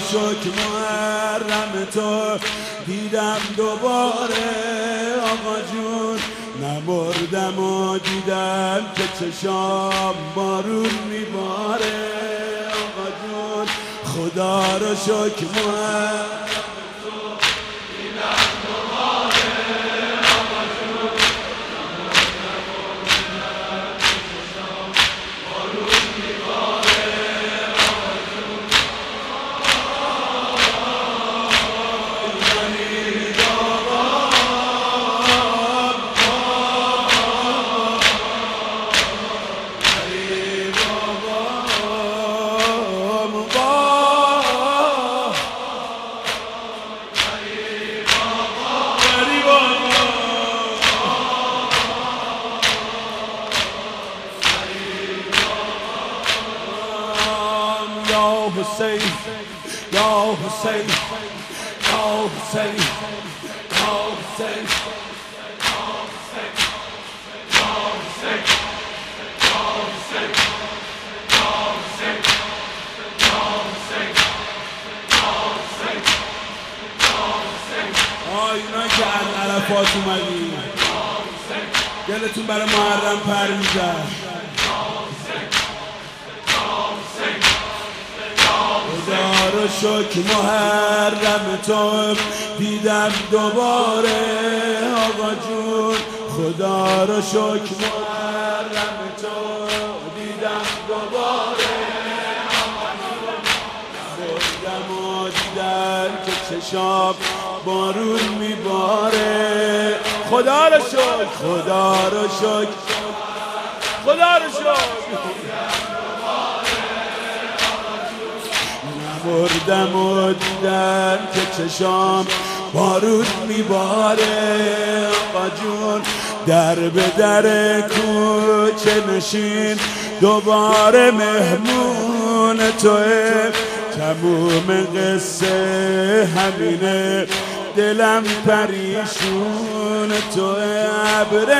شکر محرم تو دیدم دوباره آقا جون، نمردم و دیدم که چشام بارون میباره آقا جون. خدا رو شکر محرم تو دیدم دوباره آقا جون، نمردم و دیدم که چشام بارون میباره آقا جون. Hussein, Ya Hussein, Ya Hussein, Ya Hussein, Ya Hussein, Ya Hussein, Ya Hussein, Ya Hussein, Ya Hussein, Ya Hussein, Ya Hussein. اینایی که از عرفات اومدی دلتون برای محرم پر می‌زد. خدا رو شکر محرم تو دیدم دوباره آقا جون. خدا رو شکر محرم تو دیدم دوباره آقا جون. نمردم و دیدم که چشام بارون میباره. خدا رو شکر، خدا رو شکر، خدا رو شکر. نمردم و دیدم که چشام بارون میباره آقا جون. در به در کوچه نشین دوباره مهمون توه. تموم قصه همینه دلم پریشون توه. ابر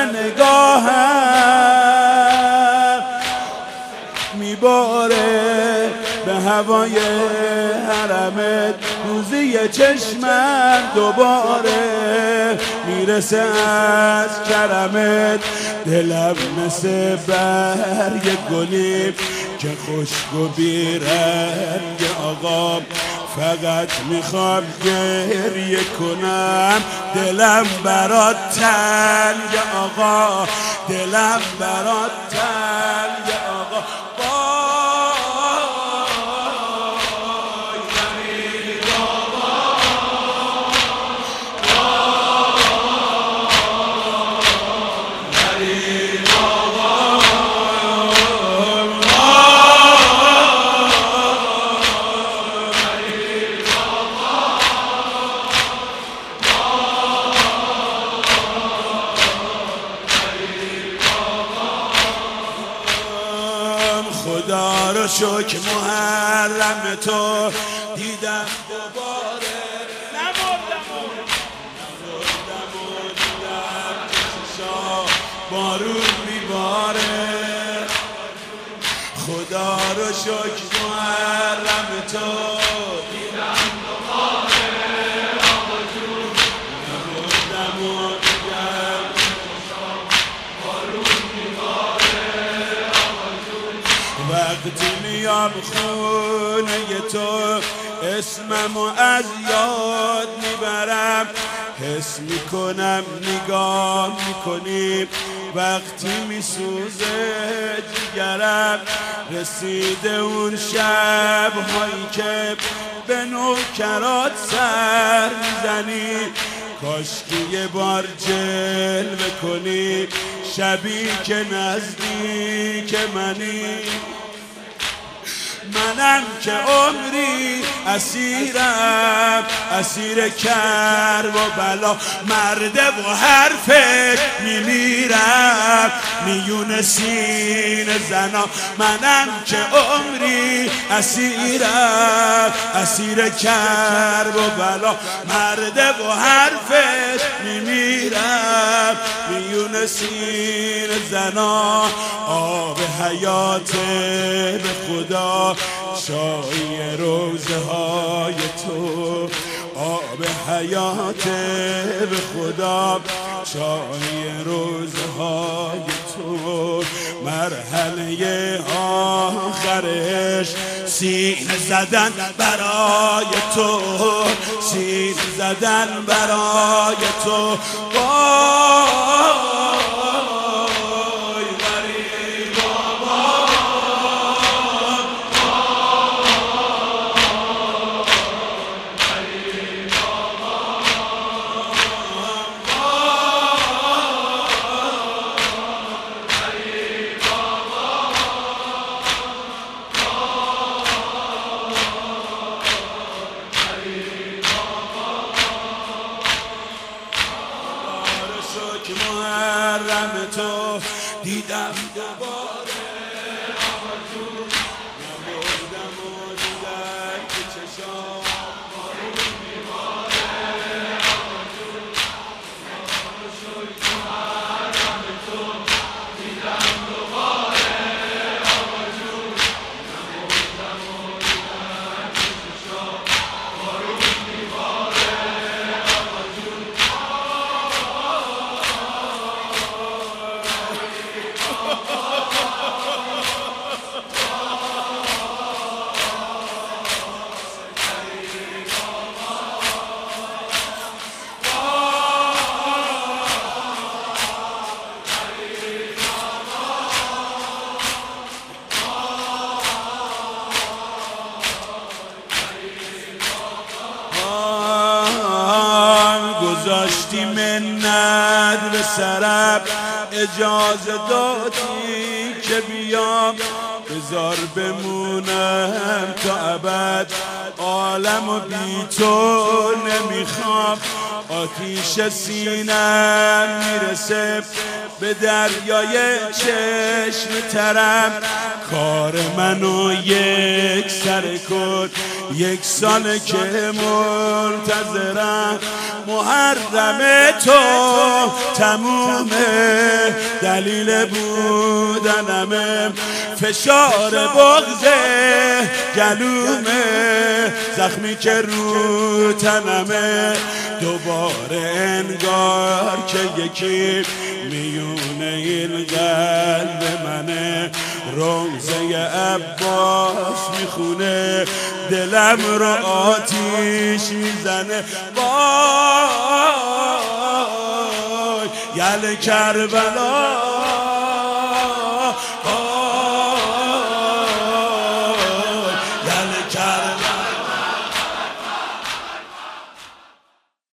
نگاهم میباره به هوای حرمت. روزی چشمم دوباره میرسه از کرمت. دلم مثل برگ گلی که خشک و بیرنگ آقا. فقط میخوام گریه کنم دلم برات تنگ آقا. دلم برات تنگ آقا. خدا رو شکر محرم تو دیدم دوباره. نمردم و دیدم که چشام بارون میباره. خدا رو شکر محرم تو دیدم دوباره آقا جون. نمردم و دیدم که چشام بارون میباره آقا جون. وقتی میام خونه تو اسممو از یاد میبرم. حس میکنم نگاه میکنی وقتی میسوزه جگرم. رسیده اون شب هایی که به نوکرات سر میزنی. کاشکی یه بار جلوه کنی شبی که نزدیک منی. منم که عمری اسیرم، اسیر کرب و بلا. مرده و حرفش میمیرم میون سینه زنا. منم که عمری اسیرم، اسیر کرب و بلا. مرده و حرفش میمیرم میون سینه زنا. آب حیات به خدا چای روزه های تو آب حیات به خدا، چای روزه های تو مرحله آخرش سینه زدن برای تو، سینه زدن برای تو. محرم تو دیدم دوباره، اما تو نمردم و دیگر که چشام بارون میباره، اما تو محرم تو دیدم دوباره، اما تو نمردم و دیگر که چشام بارون میباره، اما تو گذاشتی منت به سرم، اجازه دادی که بیام، بذار بمونم تا ابد، عالم و بی تو نمیخوام. آتیش سینم میرسه به دریای چشم ترم، کار منو یک سر کن، یک ساله که منتظرم. محرم تو تمومه، دلیل بودنمه، فشار بغض گلومه، زخمی که رو تنمه. دوباره انگار که یکی میونه این قلب منه، روزه عباس میخونه، دلم رو آتیش میزنه. وای یل کربلا